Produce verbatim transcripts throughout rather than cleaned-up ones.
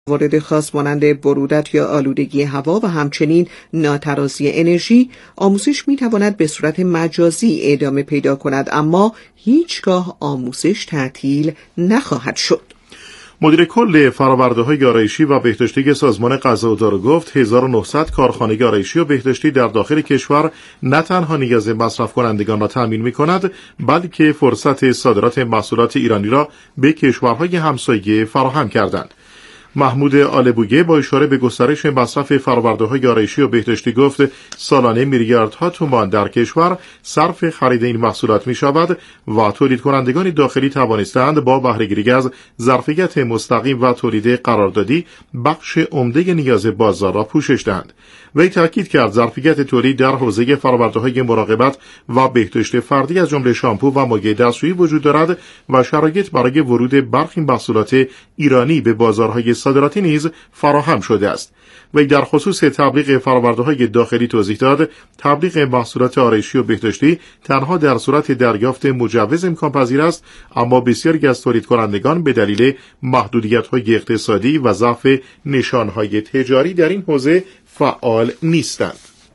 موارد خاص مانند برودت یا آلودگی هوا و همچنین ناترازی انرژی، آموزش میتواند به صورت مجازی ادامه پیدا کند، اما هیچگاه آموزش تعطیل نخواهد شد. مدیر کل فرآورده‌های آرایشی و بهداشتی سازمان غذا و دارو گفت هزار و نهصد کارخانه آرایشی و بهداشتی در داخل کشور نه تنها نیاز مصرف کنندگان را تأمین می‌کند، بلکه فرصت صادرات محصولات ایرانی را به کشورهای همسایه فراهم کردند. محمود آلبویه با اشاره به گسترش مصرف فرآورده‌های آرایشی و بهداشتی گفت سالانه میلیاردها تومان در کشور صرف خرید این محصولات می شود و تولید کنندگان داخلی توانستند با بهره‌گیری از ظرفیت مستقیم و تولید قراردادی بخش عمده نیاز بازار را پوشش دهند. وی تاکید کرد ظرفیت تولید در حوزه فرآورده‌های مراقبت و بهداشت فردی از جمله شامپو و مایع دستشویی وجود دارد و شرایط برای ورود برخی محصولات ایرانی به بازارهای صادراتی نیز فراهم شده است. وی در خصوص تبلیغ فرآورده‌های داخلی توضیح داد تبلیغ محصولات آرایشی و بهداشتی تنها در صورت دریافت مجوز امکان پذیر است، اما بسیاری از تولید کنندگان به دلیل محدودیت‌های اقتصادی و ضعف نشانهای تجاری در این حوزه فعال نیستند.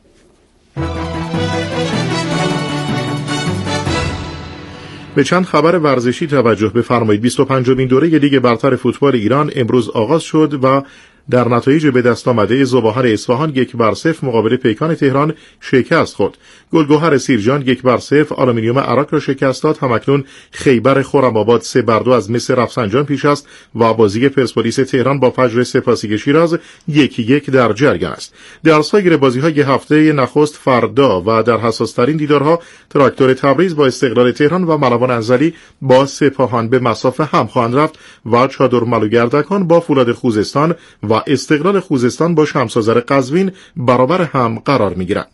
به چند خبر ورزشی توجه بفرمایید. بیست و پنجمین دوره لیگ برتر فوتبال ایران امروز آغاز شد و در نتایج به دست آمده ذوب‌آهن اصفهان یک بر صفر مقابل پیکان تهران شکست خورد. گلگهر سیرجان یک بر صفر آلومینیوم عراق را شکست داد. همکنون خیبر خرم‌آباد سه بر دو از مس رفسنجان پیش است و بازی پرسپولیس تهران با فجر سپاسی شیراز یک یک در جریان است. در سایر بازی‌های هفته نخست فردا و در حساس‌ترین دیدارها تراکتور تبریز با استقلال تهران و ملوان انزلی با سپاهان به مسافه هم خواهند رفت و چادر ملوگردکان با فولاد خوزستان و استقلال خوزستان با شمس‌آذر قزوین برابر هم قرار می‌گیرند.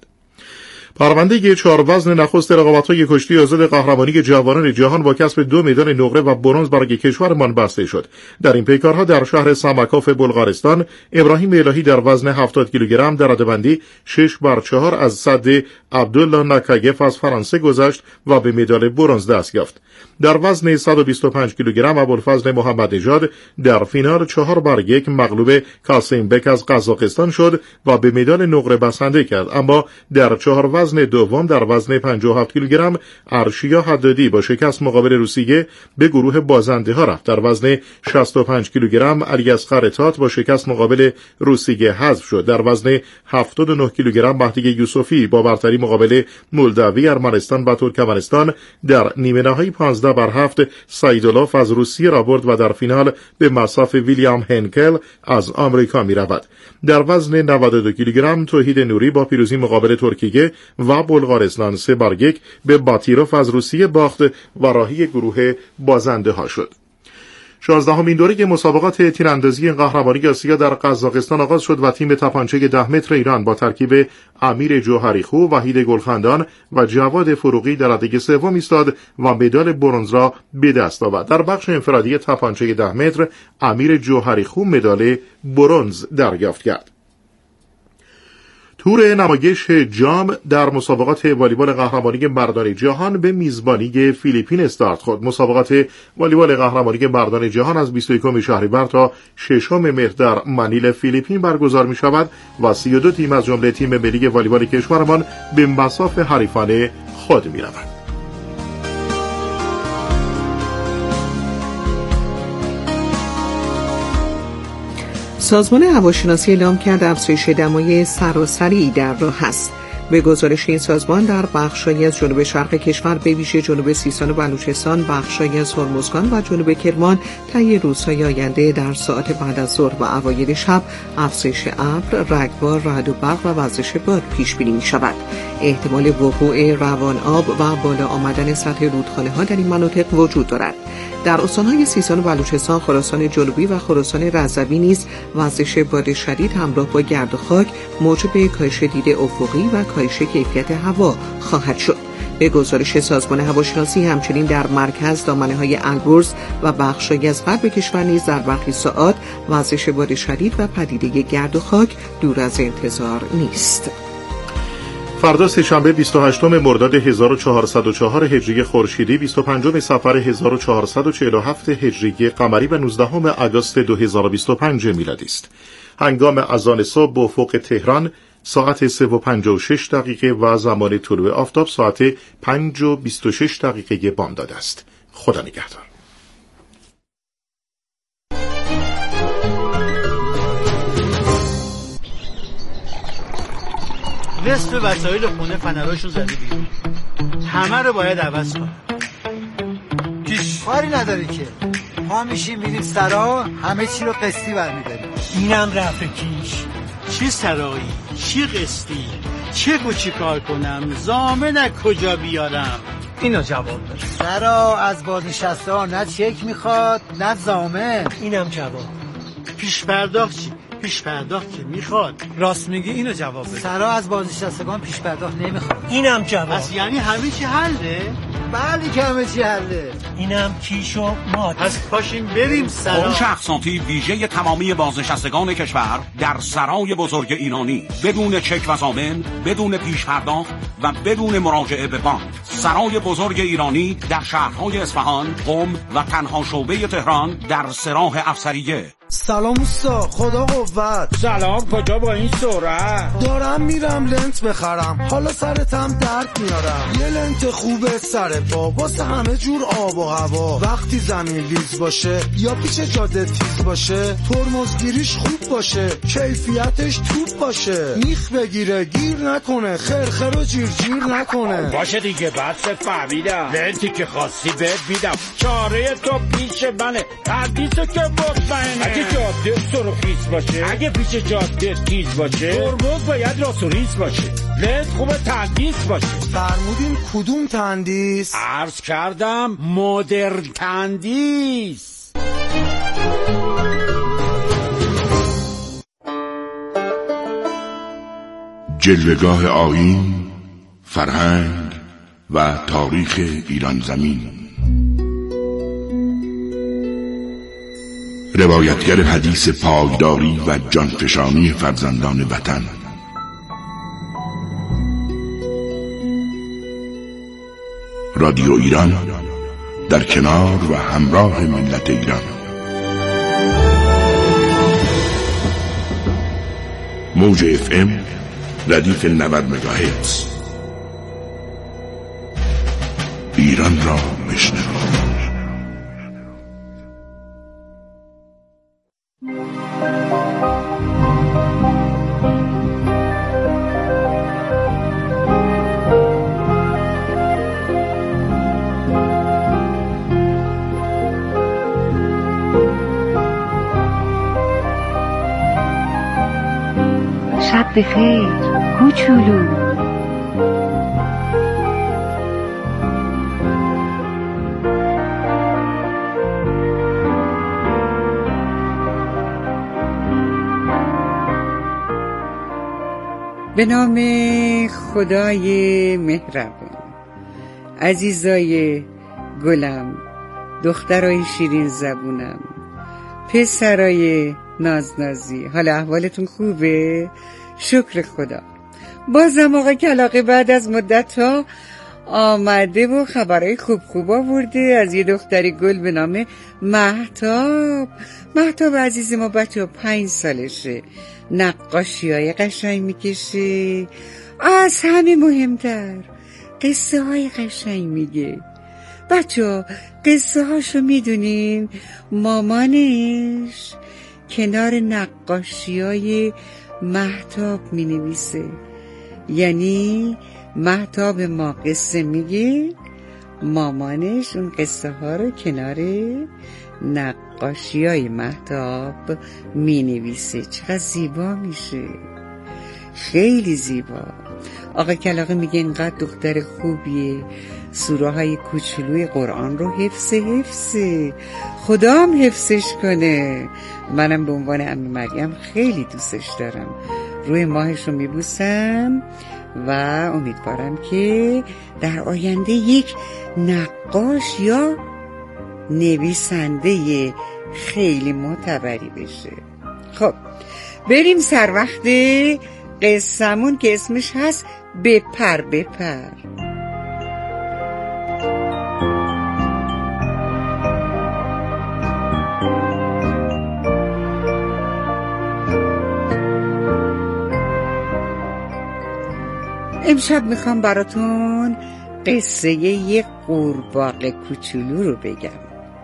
پرونده چهار وزن نخست رقابت‌های کشتی آزاد قهرمانی جوانان جهان با کسب دو مدال نقره و برنز برای کشورمان بسته شد. در این پیکارها در شهر سمکاف بلغارستان ابراهیم الهی در وزن هفتاد کیلوگرم در رده‌بندی شش بر چهار از صد عبدالله نکایف از فرانسه گذشت و به مدال برنز دست یافت. در وزن صد و بیست و پنج کیلوگرم ابوالفضل محمد نژاد در فینال چهار بر یک مغلوب کاسیم بک از قزاقستان شد و به مدال نقره بسنده کرد، اما در چهار وزن دوم در وزن پنجاه و هفت کیلوگرم ارشیا حدادی با شکست مقابل روسیه به گروه بازنده ها رفت. در وزن شصت و پنج کیلوگرم علی اصغر تات با شکست مقابل روسیه حذف شد. در وزن هفتاد و نه کیلوگرم مهدی یوسفی با برتری مقابل مولداوی، ارمنستان و ترکمنستان در نیمه نهایی پانزده بر هفت سایدولوف از روسیه را برد و در فینال به مصاف ویلیام هنکل از آمریکا می رود. در وزن نود و دو کیلوگرم توحید نوری با پیروزی مقابل ترکیه و بلغارستان سه بر یک به باتیروف از روسیه باخت و راهی گروه بازنده ها شد. شانزدهمین دوره مسابقات تیراندازی قهرمانی آسیا در قزاقستان آغاز شد و تیم تپانچه ده متر ایران با ترکیب امیر جوهریخو، وحید گلخندان و جواد فروغی در رده سوم ایستاد و مدال برنز را به دست آورد. در بخش انفرادی تپانچه ده متر امیر جوهریخو مدال برنز دریافت کرد. تور نمایش جام در مسابقات والیبال قهرمانی مردان جهان به میزبانی فیلیپین استارت خورد. مسابقات والیبال قهرمانی مردان جهان از بیست و یکم شهریور تا ششم مهر در منیل فیلیپین برگزار می شود و سی و دو تیم از جمله تیم ملی والیبال کشورمان به مصاف حریفان خود می روند. سازمان هواشناسی اعلام کرد افزایش دمای سراسری در راه است. به گزارش این سازمان در بخش‌هایی از جنوب شرق کشور به ویژه جنوب سیستان و بلوچستان، بخش‌هایی از هرمزگان و جنوب کرمان طی روزهای آینده در ساعات بعد از ظهر و اوایل شب افزایش ابر، رگبار، رعد و برق و وزش باد پیش بینی می‌شود. احتمال وقوع روان آب و بالا آمدن سطح رودخانه‌ها در این مناطق وجود دارد. در استان‌های سیستان و بلوچستان، خراسان جنوبی و خراسان رضوی نیز وزش باد شدید همراه با گرد و خاک موجب کاهش دید افقی و کاهش کیفیت هوا خواهد شد. به گزارش سازمان هواشناسی همچنین در مرکز، دامنه‌های البرز و بخش‌هایی از غرب کشور نیز در برخی ساعات وزش باد شدید و پدیده گرد و خاک دور از انتظار نیست. فردا سه‌شنبه بیست و هشتم مرداد هزار و چهارصد و چهار هجری خورشیدی، بیست و پنجم صفر هزار و چهارصد و چهل و هفت هجری قمری و نوزدهم آگوست دو هزار و بیست و پنج میلادی است. هنگام اذان صبح به افق تهران ساعت سه و پنجاه و شش دقیقه و زمان طلوع آفتاب ساعت پنج و بیست و شش دقیقه بامداد است. خدا نگهدار. نصف وسایل خونه فنراشو زده بیرون، همه رو باید عوض کنم. پیش کاری نداری که ما میشیم میریم سرا، همه چی رو قسطی برمیداریم. اینم رفت کیش. چی سرایی؟ چی قسطی؟ چه گو چی کار کنم؟ ضامن کجا بیارم؟ اینو جواب داد. سرا از بازنشسته ها نه چک میخواد نه ضامن. اینم جواب. پیش پرداخت چی؟ پیش پرداخت که میخواد. راست میگی، اینو جواب بده. سرا از بازنشستگان پیش پرداخت نمیخواد. اینم جواب. پس یعنی همه چی حله؟ بله که همه چی حله. اینم کیش و ماد. پس پاشیم بریم سرا. فروش اقساطی ویژه تمامی بازنشستگان کشور در سرای بزرگ ایرانی، بدون چک و ضامن، بدون پیش پرداخت و بدون مراجعه به بانک. سرای بزرگ ایرانی در شهرهای اصفهان، قم و تنها شعبه تهران در سراح افسریه. سلام اوستا، خدا قوت. سلام، کجا با این سرعت؟ دارم میرم لنت بخرم، حالا سرتم درد میارم. یه لنت خوبه سر پا واسه همه جور آب و هوا. وقتی زمین لیز باشه یا پیش جاده تیز باشه، ترمزگیریش خوب باشه، کیفیتش توپ باشه. میخ بگیره گیر نکنه، خرخر و جیر جیر نکنه. باشه دیگه، بس فهمیدم. لنتی که خواستی بهت میدم، چاره تو پیش منه، تردیسو که مطمئنه. اگه جاده سرخیز باشه، اگه پیش جاده تیز باشه، ترمز باید راسوریز باشه، لنت خوبه تندیس باشه. فرمودین کدوم تندیس؟ عرض کردم مدرن تندیس. جلوه‌گاه آیین، فرهنگ و تاریخ ایران زمین. روایتگر حدیث پایداری و جانفشانی فرزندان وطن. رادیو ایران در کنار و همراه ملت ایران. موج اف ام ردیف نود مگاهرتز. ایران را بشنوید. شب بخیر کوچولو. به نام خدای مهربان. عزیزای گلم، دخترای شیرین زبونم، پسرای نازنازی، حال احوالتون خوبه؟ شکر خدا. بازم آقا کلاغه بعد از مدت ها آمده و خبرهای خوب خوب آورده از یه دختری گل به نام مهتاب. مهتاب عزیز ما بچه ها پنج سالشه، نقاشی های قشنگ میکشه، از همه مهمتر قصه های قشنگ میگه. بچه ها قصه هاشو میدونین؟ مامانش کنار نقاشی های مهتاب می نویسه، یعنی مهتاب ما قصه میگه، مامانش اون قصه ها رو کنار نقاشی های مهتاب می نویسه. چقدر زیبا میشه، خیلی زیبا. آقا کلاغه میگه اینقدر دختر خوبیه، سوره های کوچولوی قرآن رو حفظ حفظه، خدا هم حفظش کنه. منم به عنوان عمه مریم خیلی دوستش دارم، روی ماهش رو میبوسم و امیدوارم که در آینده یک نقاش یا نویسنده خیلی معتبری بشه. خب بریم سر وقت قصه‌مون که اسمش هست بپر بپر. امشب میخوام براتون قصه یه قورباغه کوچولو رو بگم.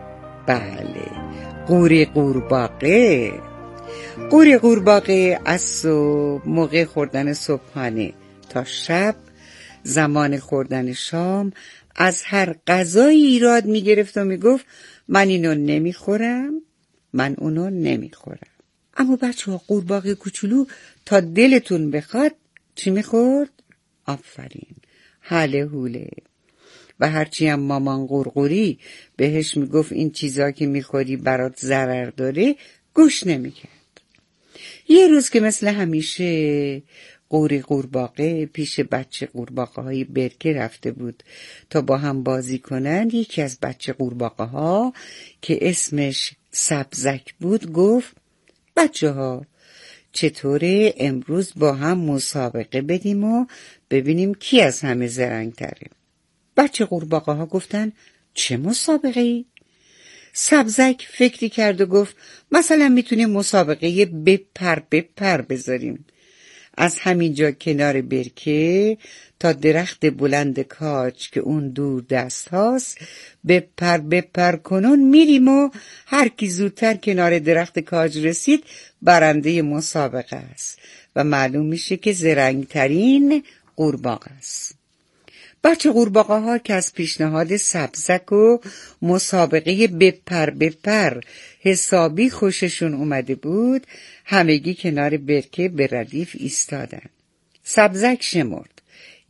بله، قوری قورباغه. قوری قورباغه از صبح موقع خوردن صبحانه تا شب زمان خوردن شام از هر غذایی ایراد میگرفت و میگفت من اینو نمیخورم، من اونو نمیخورم. اما بچه ها، قورباغه کوچولو تا دلتون بخواد چی میخورد؟ آفرین، هله هوله. و هرچی هم مامان قورقوری بهش میگفت این چیزا که میخوری برات ضرر داره، گوش نمیکرد. یه روز که مثل همیشه قوری قورباغه پیش بچه قورباغه های برکه رفته بود تا با هم بازی کنن، یکی از بچه قورباغه ها که اسمش سبزک بود گفت بچه ها چطوره امروز با هم مسابقه بدیم و ببینیم کی از همه زرنگ تره؟ بچه قورباغه ها گفتن چه مسابقه ای؟ سبزک فکری کرد و گفت مثلا میتونیم مسابقه بپر بپر بذاریم. از همینجا کنار برکه تا درخت بلند کاج که اون دور دست هاست بپر بپر کنون میریم و هر کی زودتر کنار درخت کاج رسید برنده مسابقه است و معلوم میشه که زرنگترین قورباغه است. بچه قورباغه ها که از پیشنهاد سبزک و مسابقه بپر بپر حسابی خوششون اومده بود، همگی کنار برکه به ردیف ایستادن. سبزک شمرد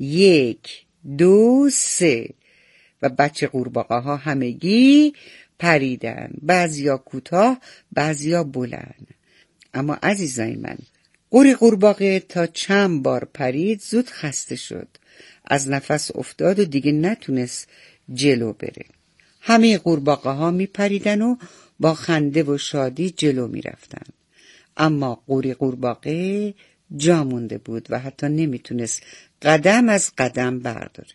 یک دو سه و بچه قورباغه ها همگی پریدن، بعضیا کوتاه بعضیا بلند. اما عزیزای من، قوری قورباغه تا چند بار پرید زود خسته شد، از نفس افتاد و دیگه نتونست جلو بره. همه قورباغه ها می پریدن و با خنده و شادی جلو می رفتن. اما قوری قورباغه جا مونده بود و حتی نمیتونست قدم از قدم برداره.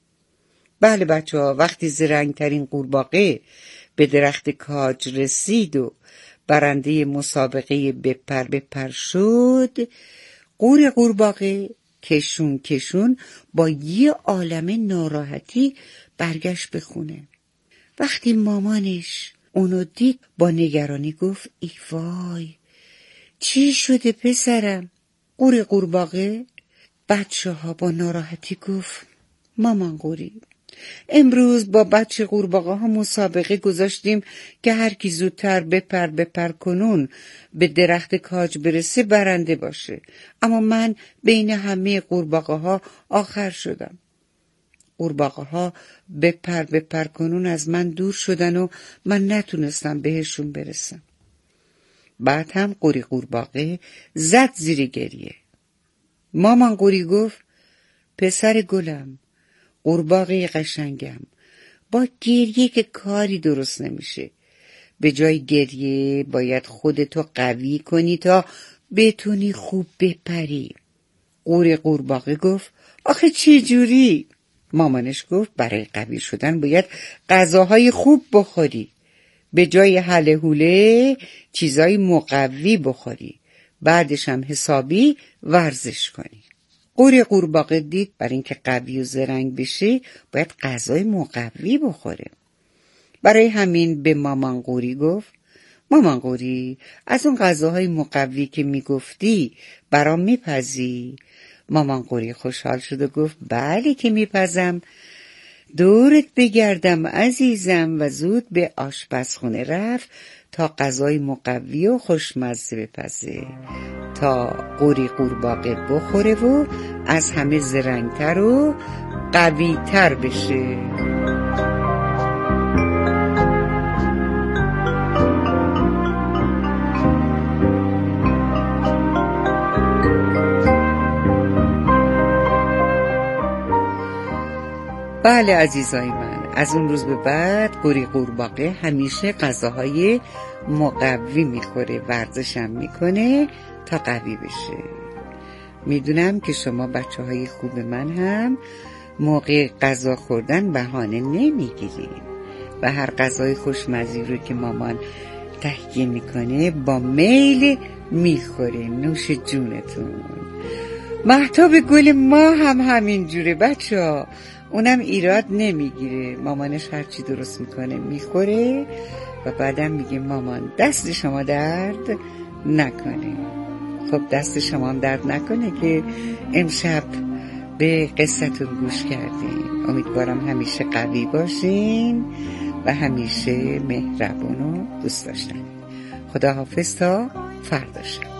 بله بچه ها، وقتی زرنگترین قورباغه به درخت کاج رسید و برنده مسابقه بپر بپر شد، قوری قورباغه کشون کشون با یه عالم ناراحتی برگشت به خونه. وقتی مامانش اونو دید با نگرانی گفت ای وای، چی شده پسرم؟ قوری قورباغه بچه ها با ناراحتی گفت مامان قوری، امروز با بچه قورباغه ها مسابقه گذاشتیم که هر کی زودتر بپر بپر کنون به درخت کاج برسه برنده باشه، اما من بین همه قورباغه ها آخر شدم. قورباغه ها بپر بپر کنون از من دور شدن و من نتونستم بهشون برسم. بعد هم قوری قورباغه زد زیر گریه. مامان قوری گفت پسر گلم، قورباغه قشنگم، با گریه که کاری درست نمیشه. به جای گریه باید خودتو قوی کنی تا بتونی خوب بپری. قوری قورباغه گفت آخه چه جوری؟ مامانش گفت برای قوی شدن باید غذاهای خوب بخوری، به جای هله هوله چیزای مقوی بخوری، بعدش هم حسابی ورزش کنی. قوری قورباغه دید برای اینکه قوی و زرنگ بشه باید غذای مقوی بخوره. برای همین به مامان قوری گفت مامان قوری، از اون غذاهای مقوی که میگفتی برام میپزی؟ مامان قوری خوشحال شد و گفت بله که میپزم، دورت بگردم عزیزم، و زود به آشپزخونه رفت تا غذای مقوی و خوشمزه بپزه تا قوری قورباغه بخوره و از همه زرنگتر و قویتر بشه. بله عزیزای من، از اون روز به بعد قوری قورباغه همیشه غذاهای مقوی میخوره، ورزش هم میکنه تا قوی بشه. میدونم که شما بچه های خوب من هم موقع غذا خوردن بهانه نمیگیرین و هر غذای خوشمزی رو که مامان تهیه میکنه با میل میخورین. نوش جونتون. مهتاب گل ما هم همین جوره بچه ها، اونم ایراد نمیگیره، مامانش هرچی درست میکنه میخوره و بعدم میگه مامان دست شما درد نکنه. خب دست شما هم درد نکنه که امشب به قصتون گوش کردین. امیدوارم همیشه قوی باشین و همیشه مهربون و دوست داشتن. خدا حافظ تا فردا شب.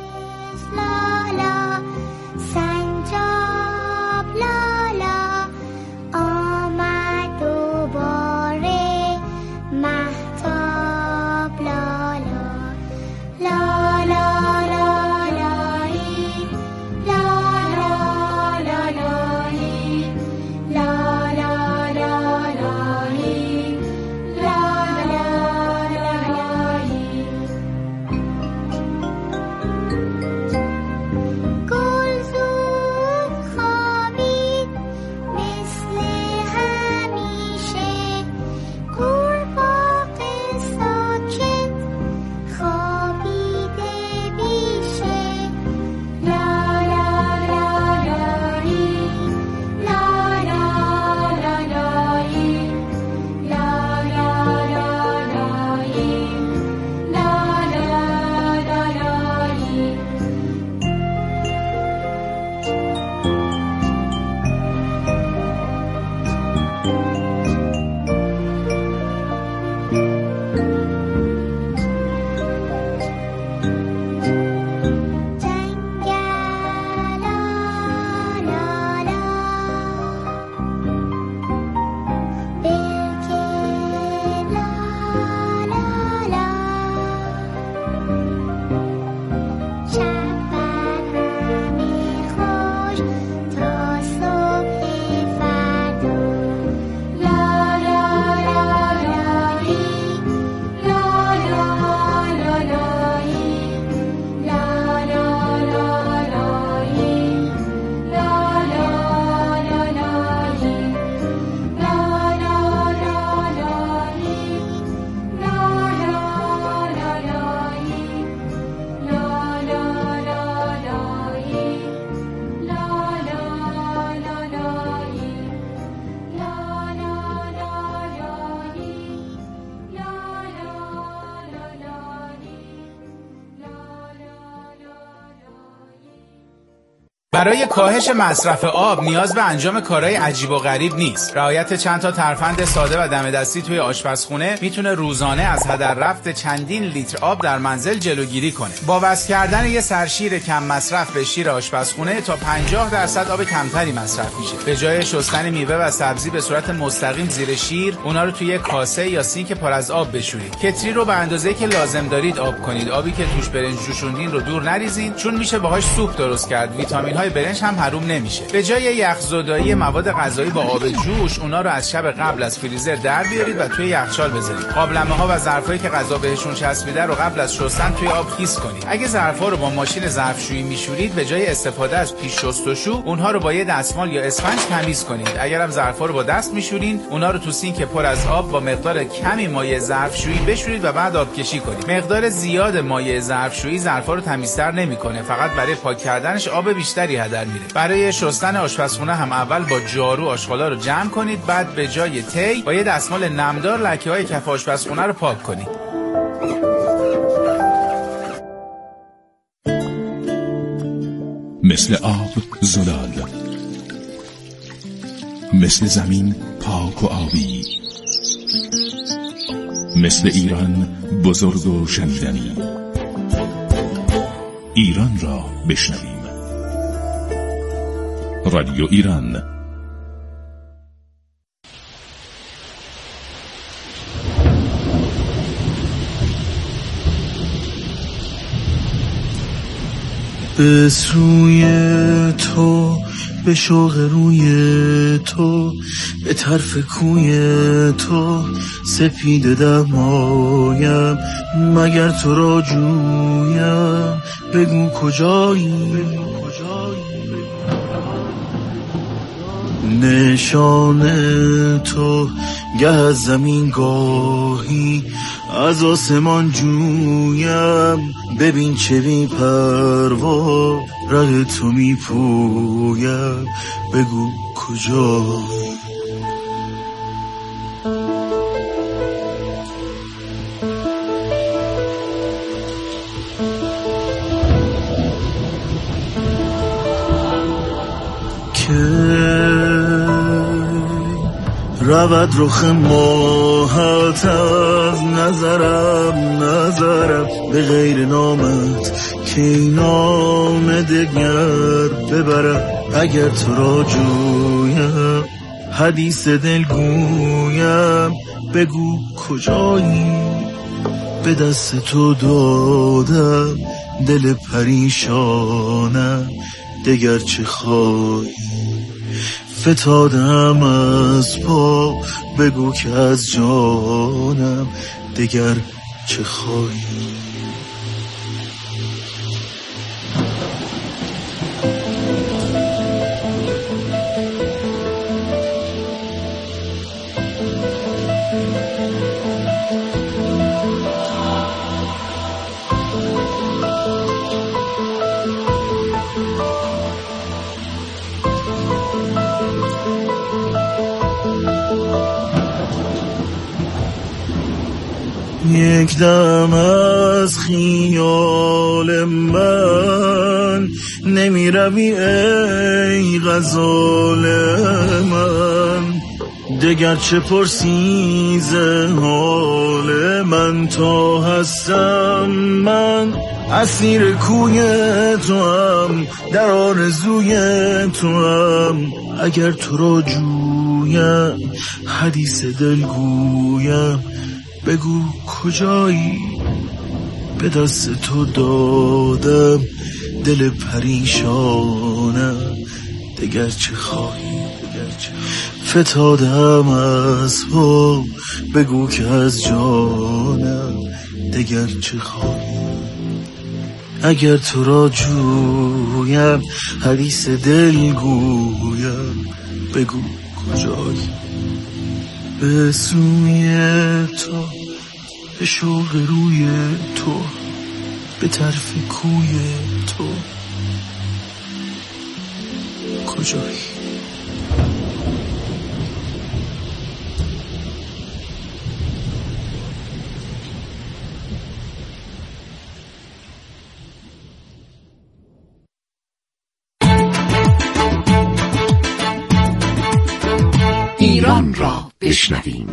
برای کاهش مصرف آب نیاز به انجام کارهای عجیب و غریب نیست. رعایت چند تا ترفند ساده و دم دستی توی آشپزخونه میتونه روزانه از هدر رفت چندین لیتر آب در منزل جلوگیری کنه. با وصل کردن یه سرشیر کم مصرف به شیر آشپزخونه تا پنجاه درصد آب کمتری مصرف میشه. به جای شستن میوه و سبزی به صورت مستقیم زیر شیر، اونا رو توی کاسه یا سینک پر از آب بشورید. کتری رو به اندازه‌ای که لازم دارید آب کنید. آبی که توش برنج جوشوندین رو دور نریزین، چون میشه باهاش سوپ درست کرد. ویتامین های برنج هم حروم نمیشه. به جای یخزدایی مواد غذایی با آب جوش، اونا رو از شب قبل از فریزر در بیارید و توی یخچال بذارید. قابلمه ها و ظرفایی که غذا بهشون چسبیده رو قبل از شستن توی آب خیس کنید. اگه ظرفا رو با ماشین ظرفشویی میشورید، به جای استفاده از پیش شستشو، اونها رو با یه دستمال یا اسفنج تمیز کنید. اگرم ظرفا رو با دست میشورین، اونا رو تو سینک پر از آب با مقدار کمی مایع ظرفشویی بشورید و بعد آبکشی کنید. مقدار زیاد مایع ظرفشویی ظرفا رو تمیزتر نمیکنه، فقط برای پاک کردنش آب بیشتری هدر میره. برای شستن آشپزخونه هم اول با جارو آشغالا رو جمع کنید، بعد به جای تی با یه دستمال نمدار لکه‌های کف آشپزخونه رو پاک کنید. مثل آب زلال، مثل زمین پاک و آبی، مثل ایران بزرگ و شنیدنی. ایران را بشنویم. رادیو ایران. به سوی تو، به شوق روی تو، به طرف کوی تو، سپیده دمایم مگر تو را جویم. بگو کجایی، نشان تو گه از زمین گاهی از آسمان جویم، ببین چه بی پروا ره تو می پویم، بگو کجایی. رود رخ ماهت از نظرم نظرم به غیر نامت که نام دگر ببرم. اگر تو را جویم حدیث دل گویم، بگو کجایی. به دست تو دادم دل پریشانم، دگر چه خواهی. فتادم از پا، بگو که از جانم دگر چه خواهی. یک دم از خیال من نمی روی ای غزال من، دگر چه پرسی ز حال من. تا هستم من اسیر کوی تو هم، در آرزوی تو هم. اگر تو را جویم حدیث دل گویم، بگو کجایی. به دست تو دادم دل پریشانم، دگر چه خواهی. فتادم از پا، بگو که از جانم دگر چه خواهی. اگر تو را جویم حدیث دل گویم، بگو کجایی. به سوی تو، به شوق روی تو، به طرف کوی تو، کجایی. ایران را بشنویم.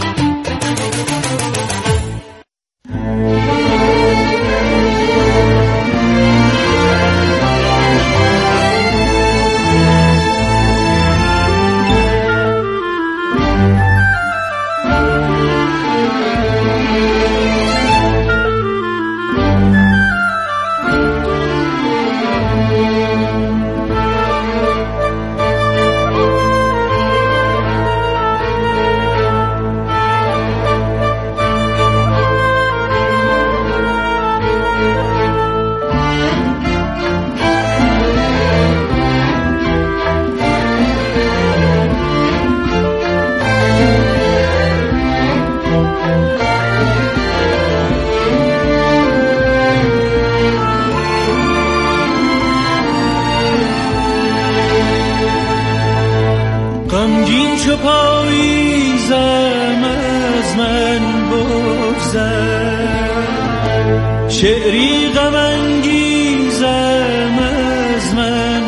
شعری غم انگیزم از من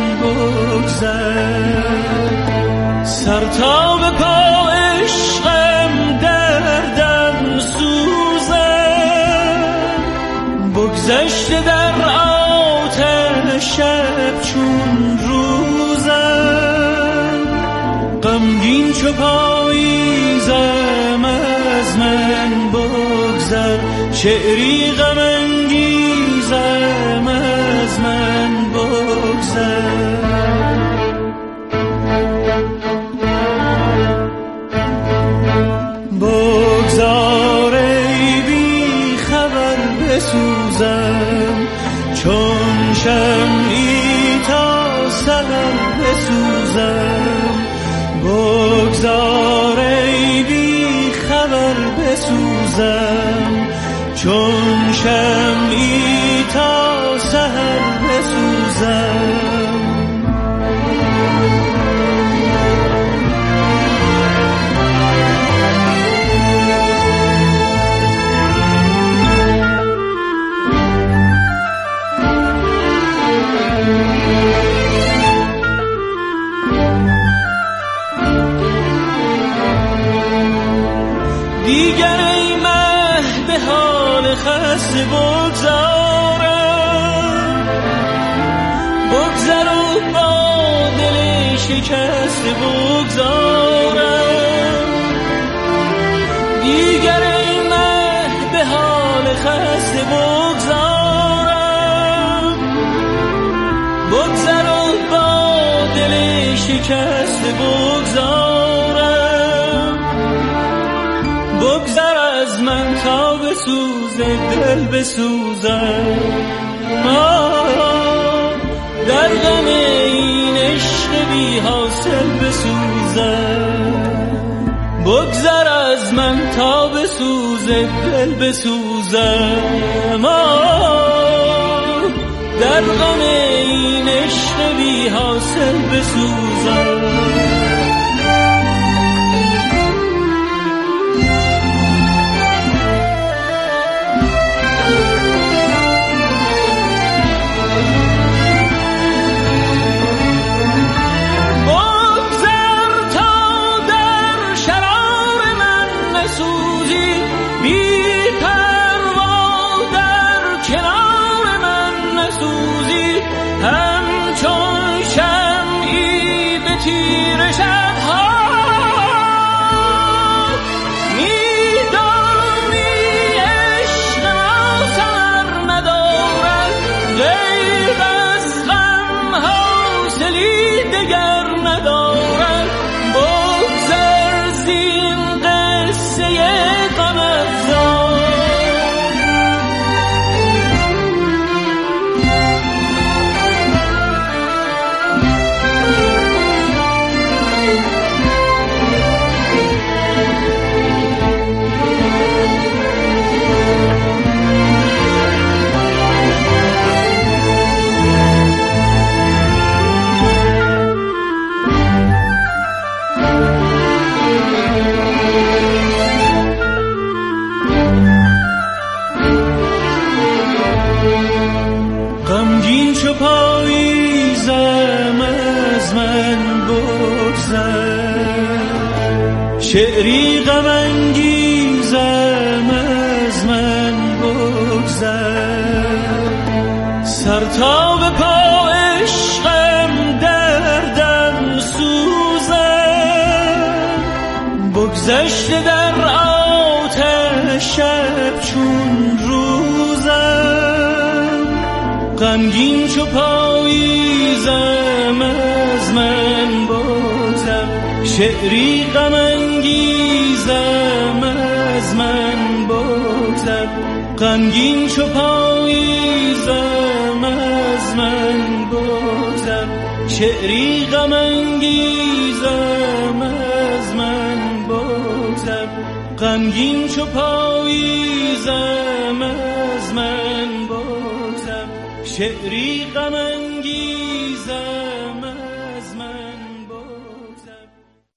بگذر، سر تا به پا عشقم دردم سوزم، بگذشته در آتش شب چون روزم، غمگین چو پاییزم از من بگذر، شعری غم انگیزم از من بگذر. بگذار ای بی خبر بسوزم، چون شمعی تا سحر بسوزم، بسوزم، چون شمعی تا سحر بسوزم. دیگر ای مه به حال خسته بگذارم، بگذر و با دل شکسته بگذارم. دیگر ای مه به حال خسته بگذارم، بگذر و با دل شکسته بگذارم. بگذر از من تا بسوزه دل بسوزم، در غم این عشق بی حاصل بسوزم. بگذر از من تا بسوزه دل بسوزم، در غم این عشق بی حاصل بسوزم. شعری غم انگیزم از من بگذر، سر تا به پا عشقم دردم سوزم. بگذشته در آتش شب چون روزم، غمگین چو پاییزم از من بگذر. شعری غم انگیزم از من بگذر، غمگین چو پاییزم از من بگذر. شعری غم انگیزم از من بگذر، غمگین چو پاییزم از من بگذر. شعری غم انگیزم از من بگذر.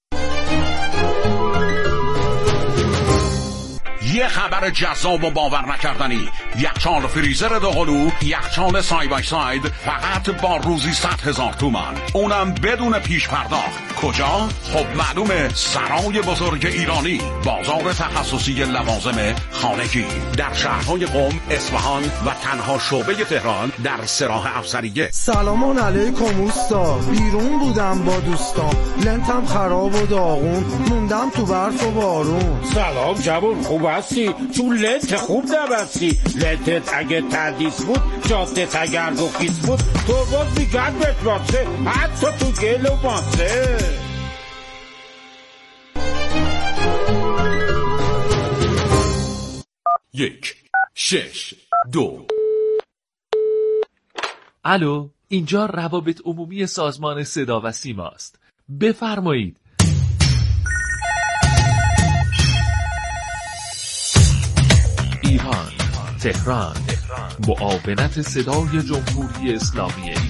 یه خبر جذاب و باور نکردنی. یخچال فریزر دوقلو، یخچال سای بای ساید، فقط با روزی صد هزار تومان، اونم بدون پیش پرداخت. کجا؟ خب معلومه، سرای بزرگ ایرانی، بازار تخصصی لوازم خانگی در شهرهای قم، اصفهان و تنها شعبه تهران در سراح افسریه. سلامان علیکم اوستا، بیرون بودم با دوستان، لنتم خراب و داغون، موندم تو برف و بارون. سلام جوون، خوب هستی؟ چون لنت خوب نبستی. لنتت اگه تردیس بود، جادت اگر دو خیس بود، ترباز بیگرد بهت باسه، حتی تو گل و باسه. یک شش دو. الو، اینجا روابط عمومی سازمان صدا و سیما است. بفرمایید. تهران. معاونت صدای جمهوری اسلامی